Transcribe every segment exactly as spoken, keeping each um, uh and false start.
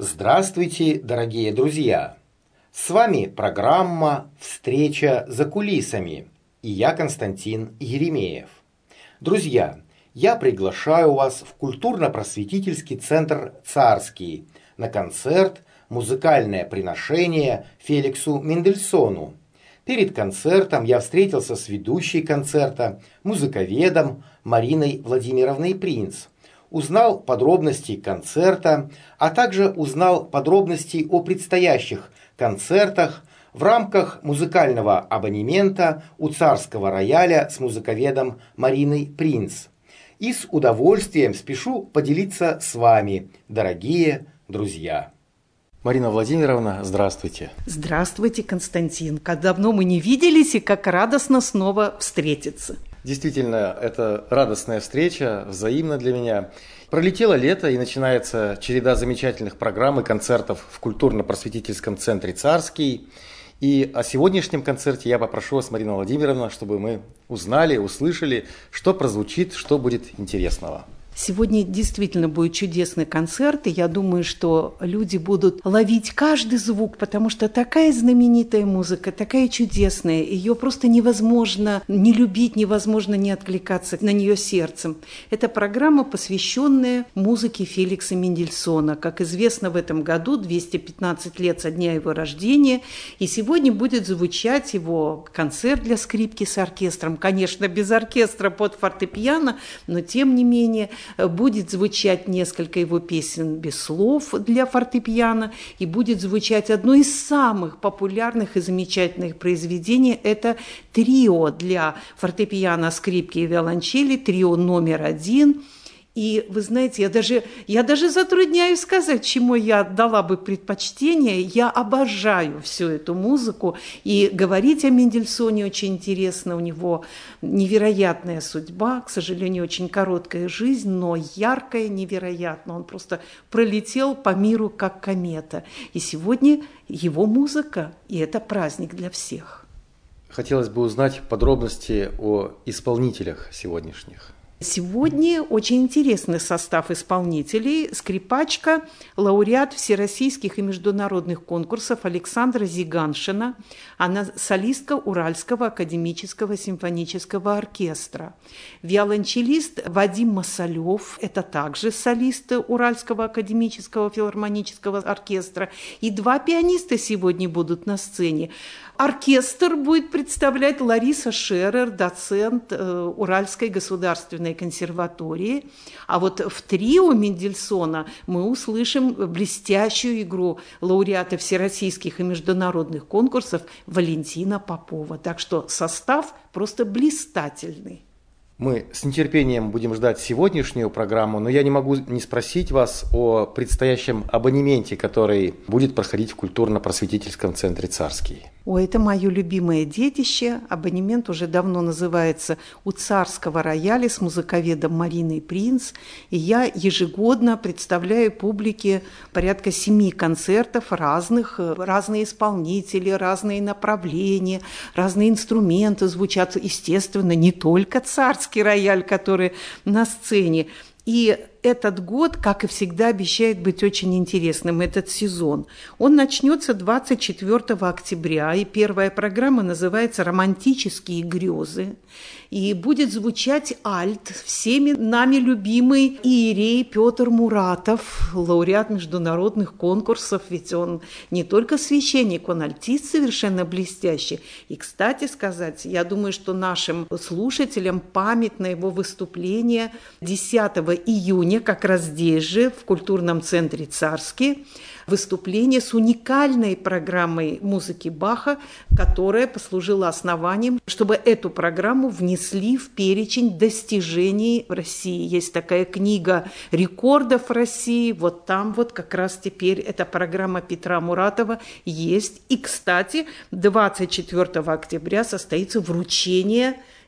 Здравствуйте, дорогие друзья! С вами программа «Встреча за кулисами» и я Константин Еремеев. Друзья, я приглашаю вас в культурно-просветительский центр «Царский» на концерт «Музыкальное приношение» Феликсу Мендельсону. Перед концертом я встретился с ведущей концерта, музыковедом Мариной Владимировной Принц. Узнал подробности концерта, а также узнал подробности о предстоящих концертах в рамках музыкального абонемента у Царского рояля с музыковедом Мариной Принц. И с удовольствием спешу поделиться с вами, дорогие друзья. Марина Владимировна, здравствуйте. Здравствуйте, Константин. Как давно мы не виделись и как радостно снова встретиться. Действительно, это радостная встреча, взаимно для меня. Пролетело лето, и начинается череда замечательных программ и концертов в культурно-просветительском центре «Царский». И о сегодняшнем концерте я попрошу вас, Марина Владимировна, чтобы мы узнали, услышали, что прозвучит, что будет интересного. Сегодня действительно будет чудесный концерт, и я думаю, что люди будут ловить каждый звук, потому что такая знаменитая музыка, такая чудесная, ее просто невозможно не любить, невозможно не откликаться на нее сердцем. Это программа, посвященная музыке Феликса Мендельсона. Как известно, в этом году двести пятнадцать лет со дня его рождения, и сегодня будет звучать его концерт для скрипки с оркестром. Конечно, без оркестра под фортепиано, но тем не менее будет звучать несколько его песен без слов для фортепиано, и будет звучать одно из самых популярных и замечательных произведений. Это трио для фортепиано, скрипки и виолончели, трио номер один. И вы знаете, я даже, я даже затрудняюсь сказать, чему я отдала бы предпочтение. Я обожаю всю эту музыку, и говорить о Мендельсоне очень интересно. У него невероятная судьба, к сожалению, очень короткая жизнь, но яркая, невероятно. Он просто пролетел по миру как комета. И сегодня его музыка, и это праздник для всех. Хотелось бы узнать подробности о исполнителях сегодняшних. Сегодня очень интересный состав исполнителей. Скрипачка, лауреат всероссийских и международных конкурсов Александра Зиганшина. Она солистка Уральского академического симфонического оркестра. Виолончелист Вадим Масалев, это также солист Уральского академического филармонического оркестра. И два пианиста сегодня будут на сцене. Оркестр будет представлять Лариса Шерер, доцент э, Уральской государственной консерватории. А вот в трио Мендельсона мы услышим блестящую игру лауреата всероссийских и международных конкурсов Валентина Попова. Так что состав просто блистательный. Мы с нетерпением будем ждать сегодняшнюю программу, но я не могу не спросить вас о предстоящем абонементе, который будет проходить в культурно-просветительском центре «Царский». О, это мое любимое детище. Абонемент уже давно называется «У Царского рояля» с музыковедом Мариной Принц. И я ежегодно представляю публике порядка семи концертов разных, разные исполнители, разные направления, разные инструменты звучат. Естественно, не только царский рояль, который на сцене. И этот год, как и всегда, обещает быть очень интересным, этот сезон. Он начнется двадцать четвёртого октября, и первая программа называется «Романтические грезы». И будет звучать альт, всеми нами любимый иерей Петр Муратов, лауреат международных конкурсов, ведь он не только священник, он альтист совершенно блестящий. И, кстати сказать, я думаю, что нашим слушателям памятно его выступление десятого июня, как раз здесь же, в культурном центре «Царский», выступление с уникальной программой музыки Баха, которая послужила основанием, чтобы эту программу внесли в перечень достижений в России. Есть такая книга рекордов России, вот там вот как раз теперь эта программа Петра Муратова есть. И, кстати, двадцать четвёртого октября состоится вручение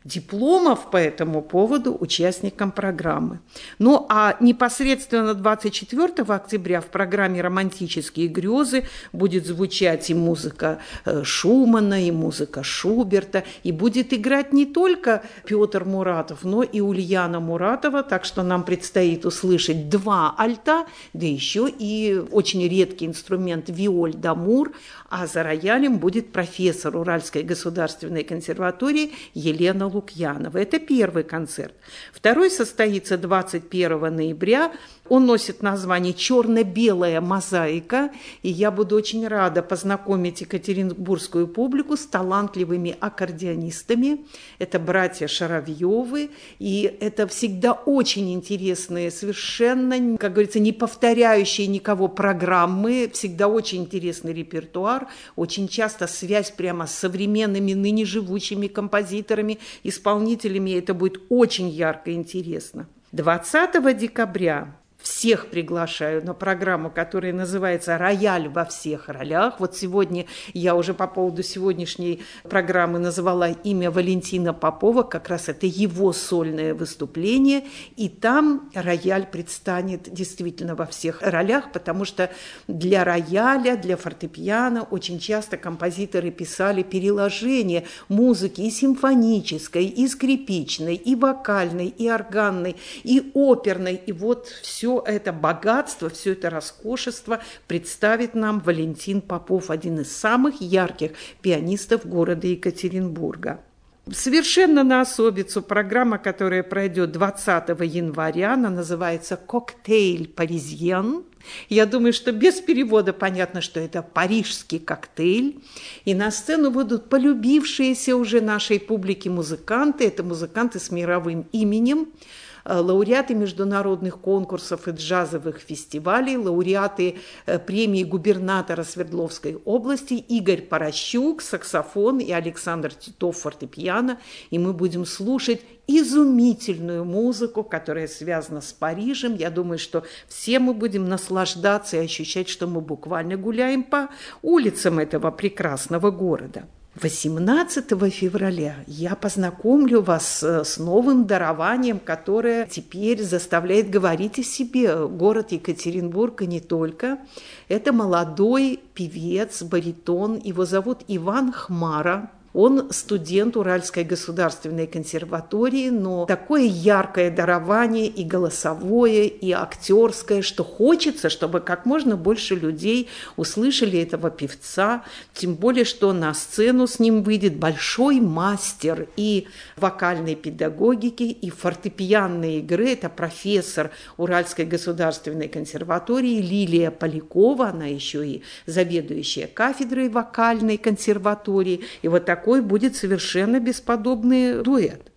дипломов по этому поводу участникам программы. Ну а непосредственно двадцать четвёртого октября в программе «Романтические грезы» будет звучать и музыка Шумана, и музыка Шуберта, и будет играть не только Петр Муратов, но и Ульяна Муратова, так что нам предстоит услышать два альта, да еще и очень редкий инструмент виоль дамур, а за роялем будет профессор Уральской государственной консерватории Елена Лукьянова. Это первый концерт. Второй состоится двадцать первого ноября. Он носит название «Черно-белая мозаика», и я буду очень рада познакомить екатеринбургскую публику с талантливыми аккордеонистами. Это братья Шаровьевы, и это всегда очень интересные, совершенно, как говорится, не повторяющие никого программы, всегда очень интересный репертуар, очень часто связь прямо с современными, ныне живущими композиторами, исполнителями. Это будет очень ярко и интересно. двадцатого декабря всех приглашаю на программу, которая называется «Рояль во всех ролях». Вот сегодня я уже по поводу сегодняшней программы называла имя Валентина Попова, как раз это его сольное выступление, и там рояль предстанет действительно во всех ролях, потому что для рояля, для фортепиано очень часто композиторы писали переложение музыки и симфонической, и скрипичной, и вокальной, и органной, и оперной, и вот все это богатство, все это роскошество представит нам Валентин Попов, один из самых ярких пианистов города Екатеринбурга. Совершенно на особицу программа, которая пройдет двадцатого января, она называется «Коктейль паризьен». Я думаю, что без перевода понятно, что это парижский коктейль. И на сцену будут полюбившиеся уже нашей публике музыканты. Это музыканты с мировым именем, лауреаты международных конкурсов и джазовых фестивалей, лауреаты премии губернатора Свердловской области Игорь Порощук, саксофон, и Александр Титов, фортепиано. И мы будем слушать изумительную музыку, которая связана с Парижем. Я думаю, что все мы будем наслаждаться и ощущать, что мы буквально гуляем по улицам этого прекрасного города. восемнадцатого февраля я познакомлю вас с новым дарованием, которое теперь заставляет говорить о себе город Екатеринбург, и не только. Это молодой певец, баритон, его зовут Иван Хмара. Он студент Уральской государственной консерватории, но такое яркое дарование и голосовое, и актерское, что хочется, чтобы как можно больше людей услышали этого певца, тем более, что на сцену с ним выйдет большой мастер и вокальной педагогики, и фортепианной игры. Это профессор Уральской государственной консерватории Лилия Полякова, она еще и заведующая кафедрой вокальной консерватории, и вот так Такой будет совершенно бесподобный дуэт.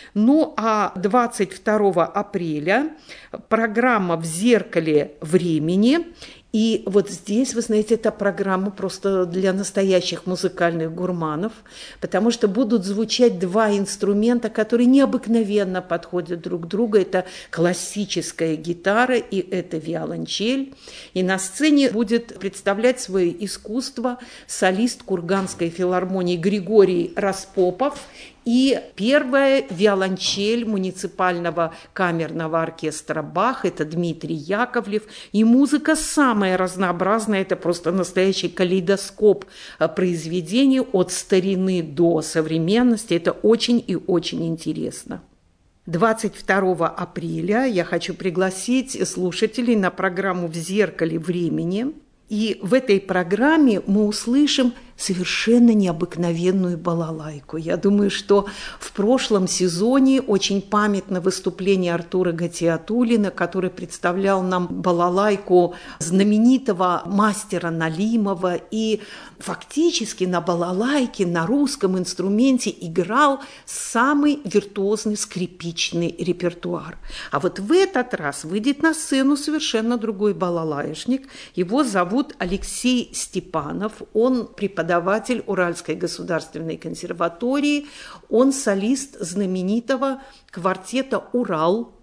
Ну а двадцать второго апреля программа «В зеркале времени». И вот здесь, вы знаете, эта программа просто для настоящих музыкальных гурманов, потому что будут звучать два инструмента, которые необыкновенно подходят друг к другу. Это классическая гитара и это виолончель. И на сцене будет представлять свое искусство солист Курганской филармонии Григорий Распопов и первая виолончель муниципального камерного оркестра «Бах», это Дмитрий Яковлев. И музыка самая разнообразная, это просто настоящий калейдоскоп произведений от старины до современности. Это очень и очень интересно. двадцать второго апреля я хочу пригласить слушателей на программу «В зеркале времени». И в этой программе мы услышим совершенно необыкновенную балалайку. Я думаю, что в прошлом сезоне очень памятно выступление Артура Гатиатуллина, который представлял нам балалайку знаменитого мастера Налимова, и фактически на балалайке, на русском инструменте играл самый виртуозный скрипичный репертуар. А вот в этот раз выйдет на сцену совершенно другой балалаишник. Его зовут Алексей Степанов. Он преподаватель преподаватель Уральской государственной консерватории, он солист знаменитого квартета «Урал»,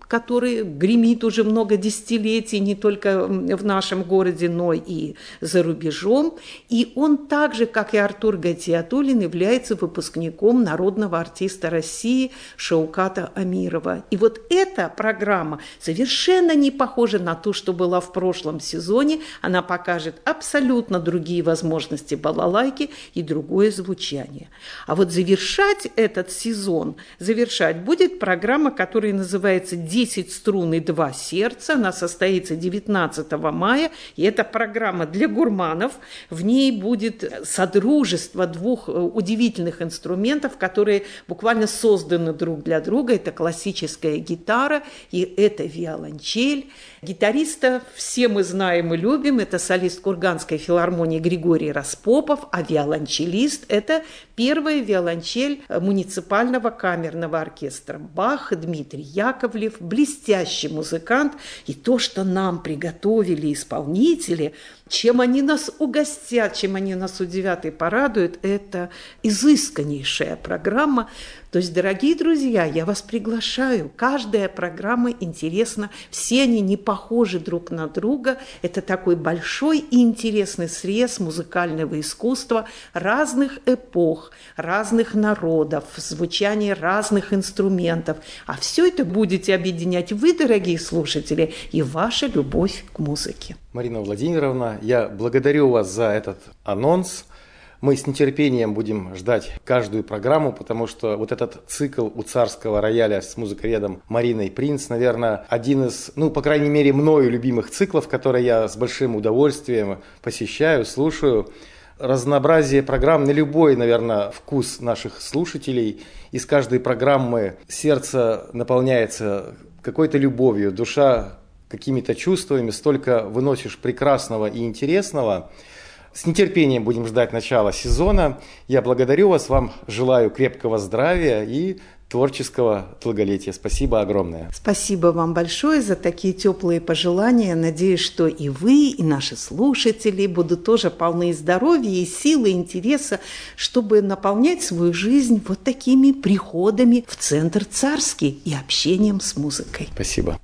который гремит уже много десятилетий не только в нашем городе, но и за рубежом. И он также, как и Артур Гатиатуллин, является выпускником народного артиста России Шауката Амирова. И вот эта программа совершенно не похожа на ту, что была в прошлом сезоне. Она покажет абсолютно другие возможности балалайки и другое звучание. А вот завершать этот сезон, завершать будет программа, которая называется «десять струн и два сердца». Она состоится девятнадцатого мая, и это программа для гурманов. В ней будет содружество двух удивительных инструментов, которые буквально созданы друг для друга. Это классическая гитара и это виолончель. Гитариста все мы знаем и любим. Это солист Курганской филармонии Григорий Распопов, а виолончелист – это первая виолончель муниципального камерного оркестра Бах Дмитрий Яковлев, блестящий музыкант. И то, что нам приготовили исполнители, чем они нас угостят, чем они нас удивят и порадуют, это изысканнейшая программа. То есть, дорогие друзья, я вас приглашаю. Каждая программа интересна, все они не похожи друг на друга. Это такой большой и интересный срез музыкального искусства разных эпох, разных народов, звучание разных инструментов. А все это будете объединять вы, дорогие слушатели, и ваша любовь к музыке. Марина Владимировна, я благодарю вас за этот анонс. Мы с нетерпением будем ждать каждую программу, потому что вот этот цикл у царского рояля с музыковедом Мариной Принц, наверное, один из, ну, по крайней мере, мною любимых циклов, которые я с большим удовольствием посещаю, слушаю. Разнообразие программ на любой, наверное, вкус наших слушателей. Из каждой программы сердце наполняется какой-то любовью, душа какими-то чувствами, столько выносишь прекрасного и интересного. С нетерпением будем ждать начала сезона. Я благодарю вас, вам желаю крепкого здравия и творческого долголетия. Спасибо огромное. Спасибо вам большое за такие теплые пожелания. Надеюсь, что и вы, и наши слушатели будут тоже полны здоровья и силы, и интереса, чтобы наполнять свою жизнь вот такими приходами в Центр Царский и общением с музыкой. Спасибо.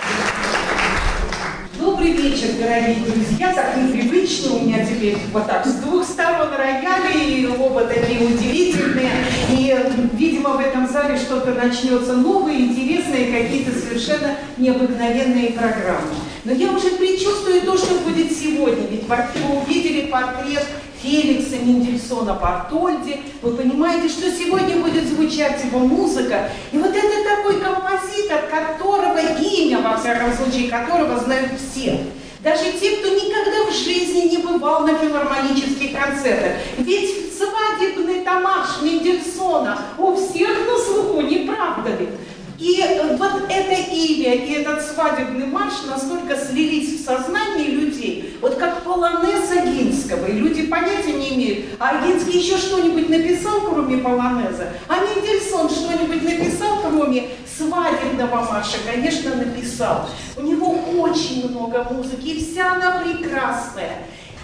Добрый вечер, дорогие друзья. Так непривычно у меня теперь вот так с двух сторон рояли, и оба такие удивительные. И, видимо, в этом зале что-то начнется новое, интересное, какие-то совершенно необыкновенные программы. Но я уже предчувствую то, что будет сегодня. Ведь вы увидели портрет Феликса Мендельсона Бартольди. Вы понимаете, что сегодня будет звучать его музыка. И вот это такой композитор, которого имя, во всяком случае, которого знают все. Даже те, кто никогда в жизни не бывал на филармонических концертах. Ведь свадебный тамаш Мендельсона у всех на слуху, не правда ли? И вот это имя и этот свадебный марш настолько слились в сознании людей, вот как полонез Огинского, и люди понятия не имеют, а Огинский еще что-нибудь написал, кроме полонеза, а Мендельсон что-нибудь написал, кроме свадебного марша, конечно, написал. У него очень много музыки, и вся она прекрасная.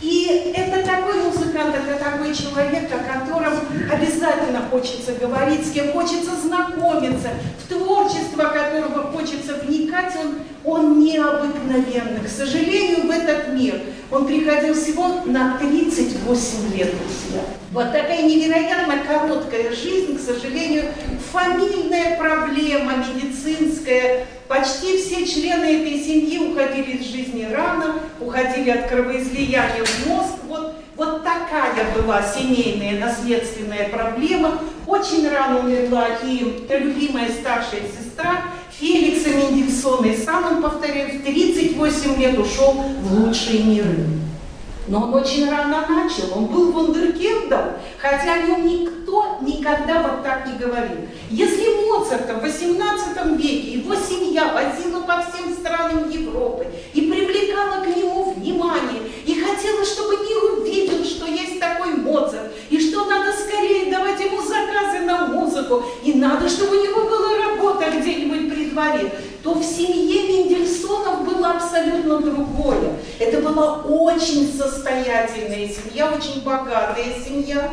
И это такой музыкант, это такой человек, о котором обязательно хочется говорить, с кем хочется знакомиться, в творчество которого хочется вникать. Он, он необыкновенный. К сожалению, в этот мир он приходил всего на тридцать восемь лет, друзья. Вот такая невероятно короткая жизнь, к сожалению, фамильная проблема медицинская. Почти все члены этой семьи уходили из жизни рано, уходили от кровоизлияния в мозг. Вот, вот такая была семейная наследственная проблема. Очень рано умерла и любимая старшая сестра Феликса Мендельсона. И сам он, повторяю, в тридцать восемь лет ушел в лучшие миры. Но он очень рано начал, он был вундеркиндом, хотя о нем никто никогда вот так не говорил. Если Моцарта в восемнадцатом веке его семья возила по всем странам Европы и привлекала к нему внимание, и хотела, чтобы мир увидел, что есть такой Моцарт, и что надо скорее давать ему заказы на музыку, и надо, чтобы у него была работа где-нибудь при дворе, то в семье Мендельсонов было абсолютно другое. Это была очень состоятельная семья, очень богатая семья.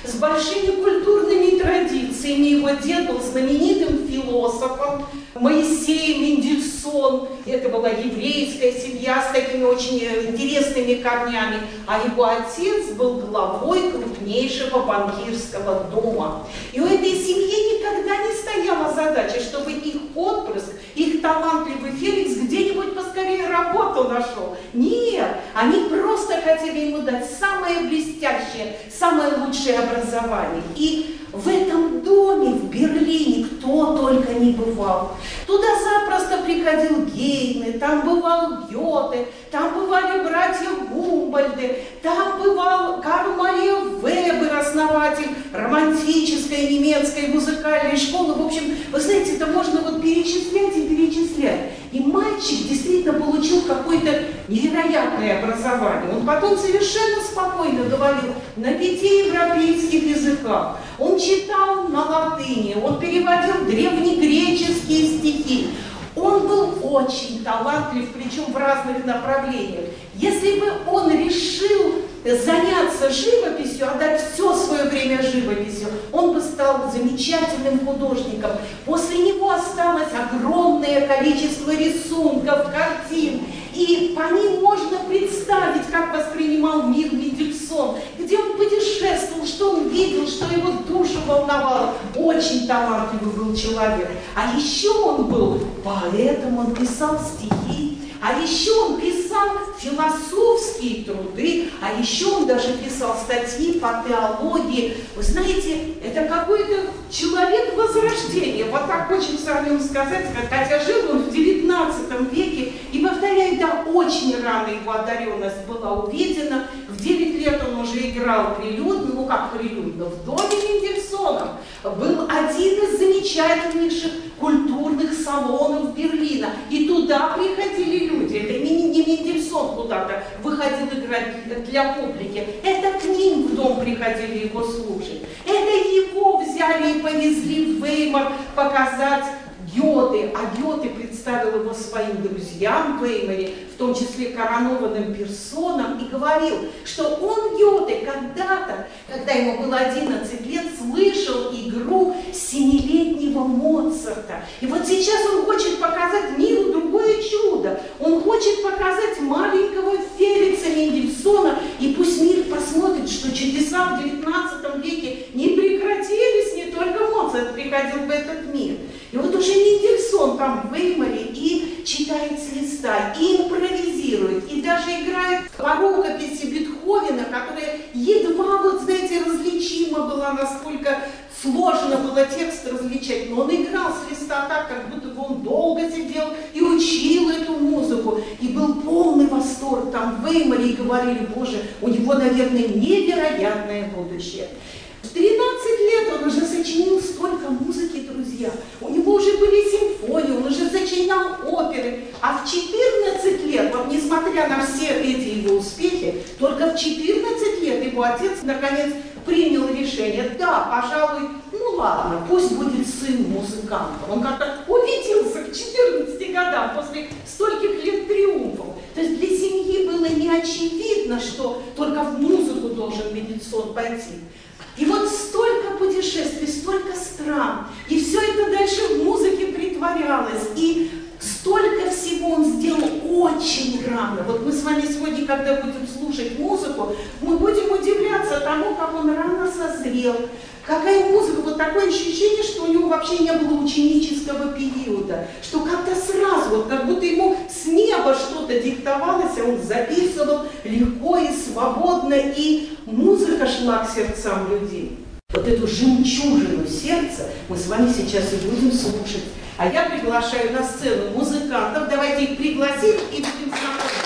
с большими культурными традициями. Его дед был знаменитым философом Моисей Мендельсон. Это была еврейская семья с такими очень интересными корнями. А его отец был главой крупнейшего банкирского дома. И у этой семьи никогда не стояла задача, чтобы их отпрыск, их талантливый Феликс где-нибудь поскорее работу нашел. Нет, они просто хотели ему дать самое блестящее, самое лучшее образование. И в этом доме в Берлине кто только не бывал. Туда запросто приходил Гейне, там бывал Гёте, там бывали братья Гумбольды, там бывал Карл Мария Вебер, основатель романтической немецкой музыкальной школы. В общем, вы знаете, это можно вот перечислять и перечислять. И мальчик действительно получил какое-то невероятное образование. Он потом совершенно спокойно говорил на пяти европейских языках. Он читал на латыни, он переводил древнегреческие стихи. Он был очень талантлив, причем в разных направлениях. Если бы он решил заняться живописью, отдать все свое время живописью, он бы стал замечательным художником. После него осталось огромное количество рисунков, картин. И по ним можно представить, как воспринимал мир Мендельсон, где он путешествовал, что он видел, что его душу волновало. Очень талантливый был человек. А еще он был поэтом, он писал стихи. А еще он писал философские труды, а еще он даже писал статьи по теологии. Вы знаете, это какой-то человек возрождения. Вот так хочется о нем сказать, хотя жил он в девятнадцатом веке. И, повторяю, да, очень рано его одаренность была увидена. В девять лет он уже играл прилюдно, ну как прилюдно, в доме Мендельсона. Был один из замечательнейших культурных салонов Берлина. И туда приходили люди. Это не Мендельсон куда-то выходил играть для публики. Это к ним в дом приходили его слушать. Это его взяли и повезли в Веймар показать Гёте. А Гёте представил его своим друзьям в Веймаре, в том числе коронованным персонам, и говорил, что он, Гёте, когда-то, когда ему было одиннадцать лет, слышал игру семилетнего Моцарта. И вот сейчас он хочет показать миру другое чудо. Он хочет показать маленького Феликса Мендельсона, и пусть мир посмотрит, что чудеса в девятнадцатом веке не прекратились, не только Моцарт приходил в этот мир. И вот уже Мендельсон там в Веймаре и читает с листа, и импровизирует, и даже играет по рукописи Бетховена, которая едва, вот знаете, различима была, насколько сложно было текст различать, но он играл с листа так, как будто бы он долго сидел и учил эту музыку, и был полный восторг там в Веймаре, и говорили, боже, у него, наверное, невероятное будущее. В тринадцать лет он уже сочинил столько музыки, друзья. У него уже были симфонии, он уже сочинял оперы. А в четырнадцать лет, вот несмотря на все эти его успехи, только в четырнадцать лет его отец наконец принял решение, да, пожалуй, ну ладно, пусть будет сын музыкантом. Он как-то убедился к четырнадцати годам после стольких лет триумфов. То есть для семьи было не очевидно, что только в музыку должен Мендельсон пойти. И вот столько путешествий, столько стран, и все это дальше в музыке притворялось, и столько всего он сделал очень рано. Вот мы с вами сегодня, когда будем слушать музыку, мы будем удивляться тому, как он рано созрел. Какая музыка, вот такое ощущение, что у него вообще не было ученического периода, что как-то сразу, вот как будто ему с неба что-то диктовалось, а он записывал легко и свободно, и музыка шла к сердцам людей. Вот эту жемчужину сердца мы с вами сейчас и будем слушать. А я приглашаю на сцену музыкантов, давайте их пригласим и будем знакомиться.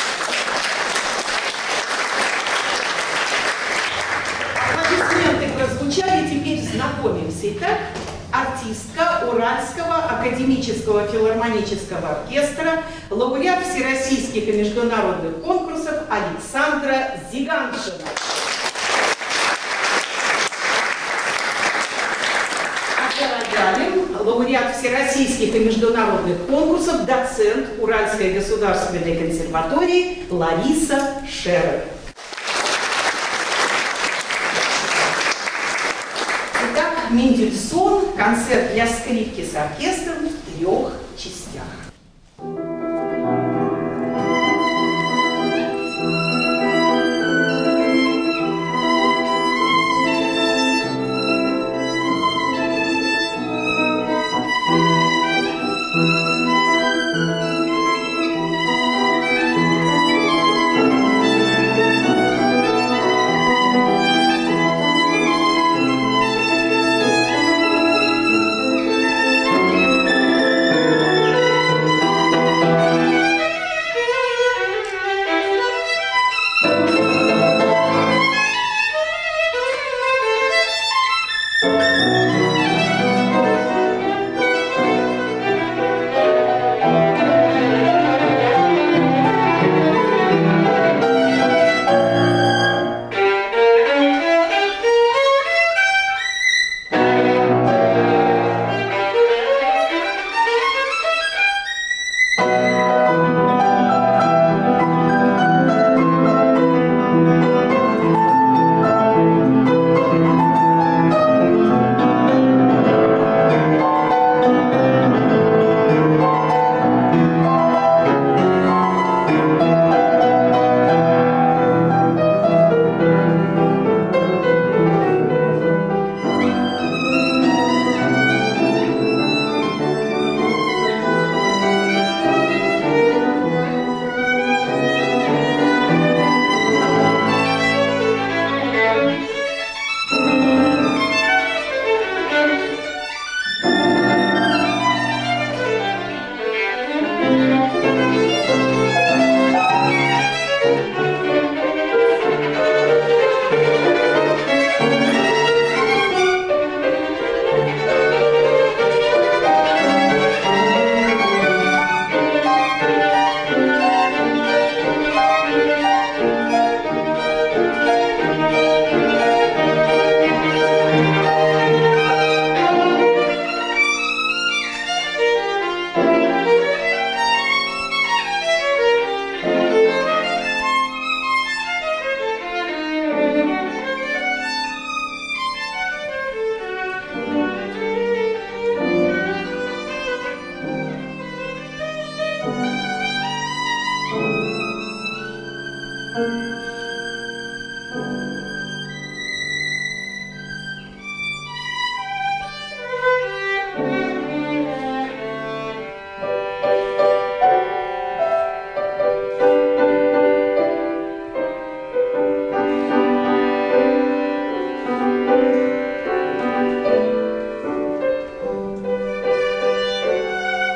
Прозвучали, теперь знакомимся. Итак, артистка Уральского академического филармонического оркестра, лауреат всероссийских и международных конкурсов Александра Зиганшина. Лауреат всероссийских и международных конкурсов, доцент Уральской государственной консерватории Лариса Шерер. Мендельсон, концерт для скрипки с оркестром в трех частях.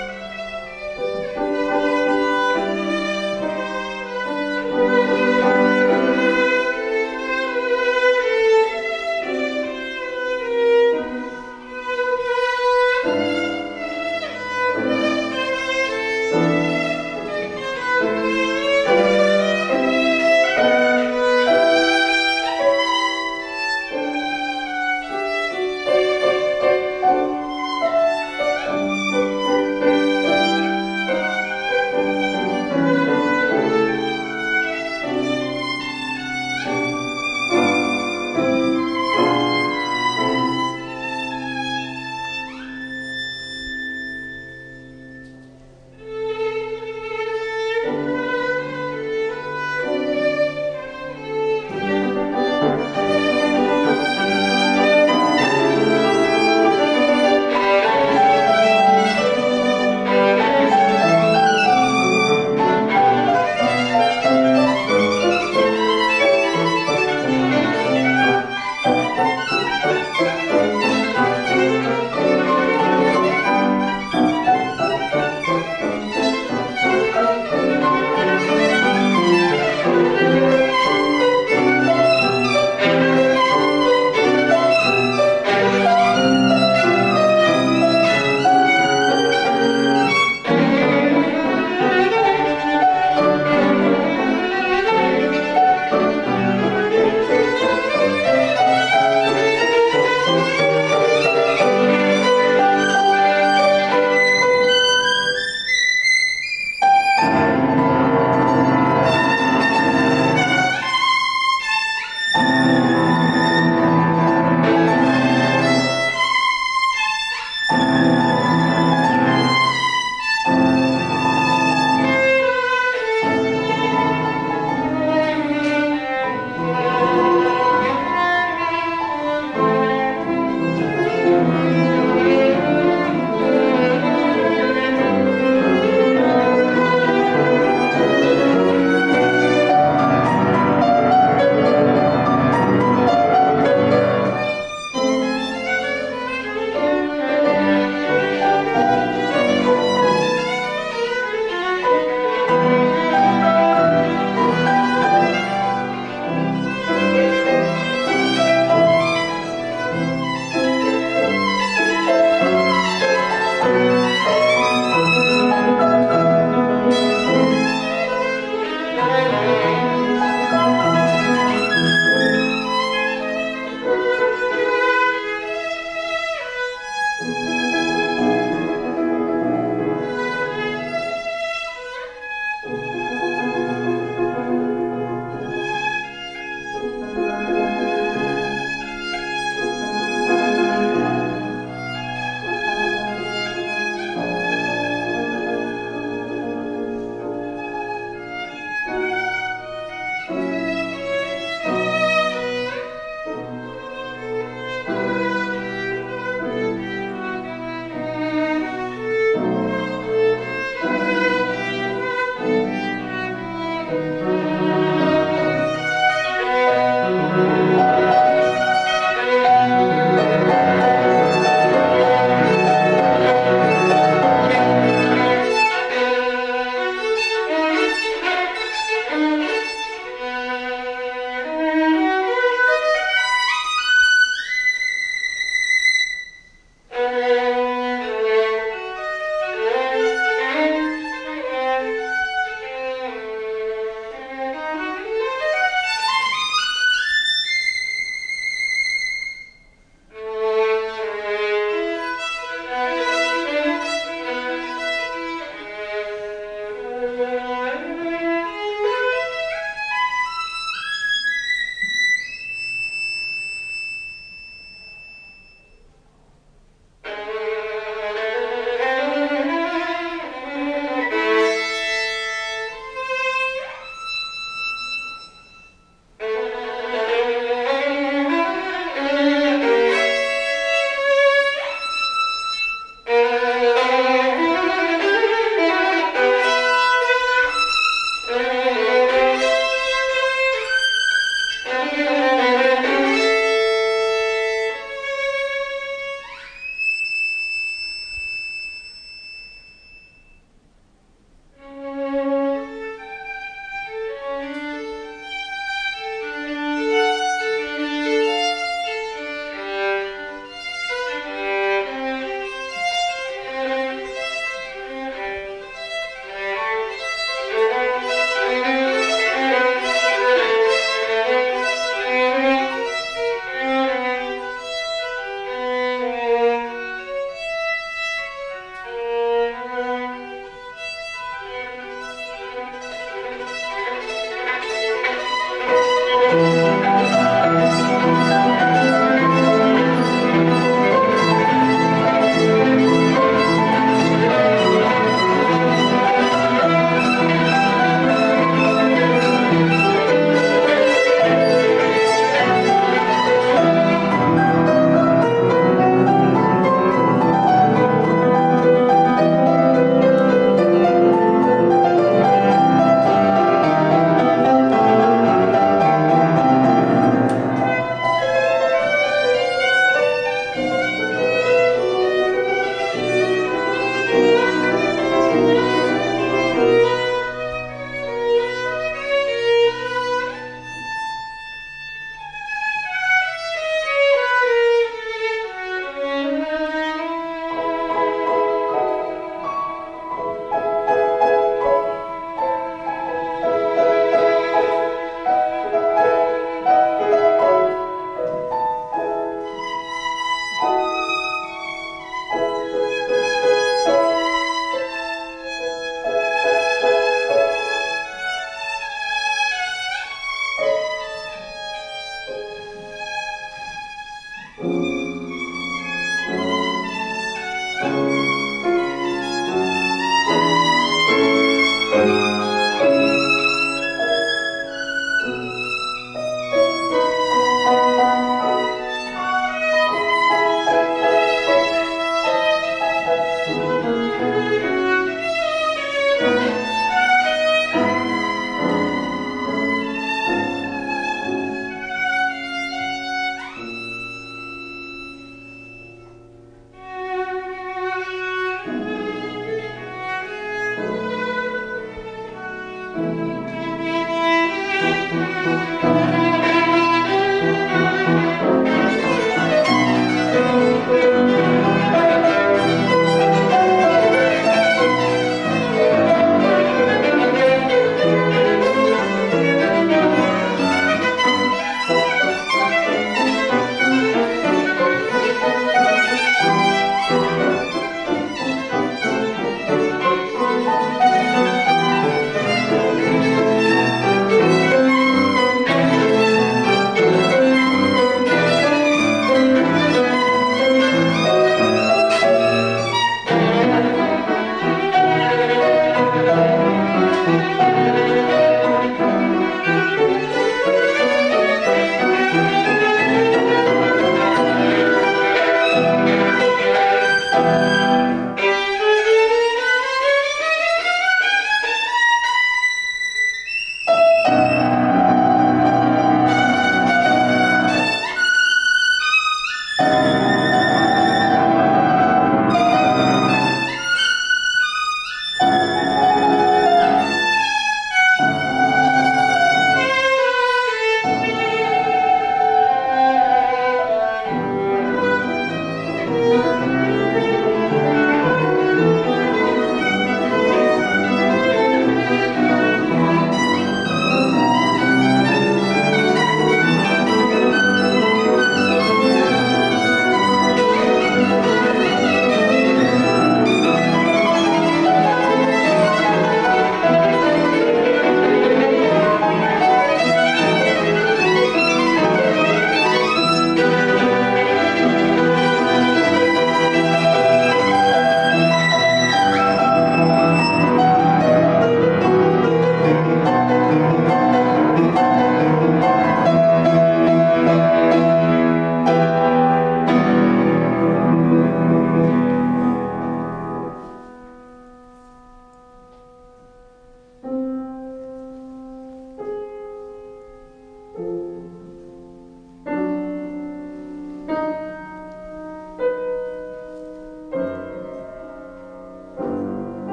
Thank you.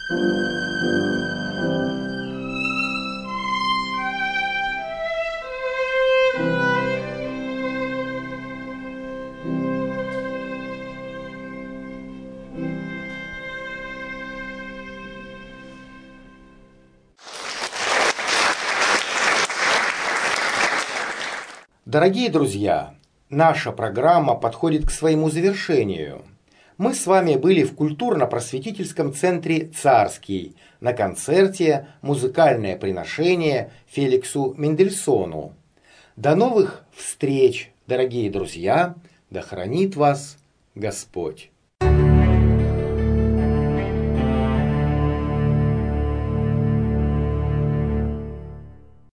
Дорогие друзья, наша программа подходит к своему завершению. Мы с вами были в культурно-просветительском центре «Царский» на концерте «Музыкальное приношение» Феликсу Мендельсону. До новых встреч, дорогие друзья! Да хранит вас Господь!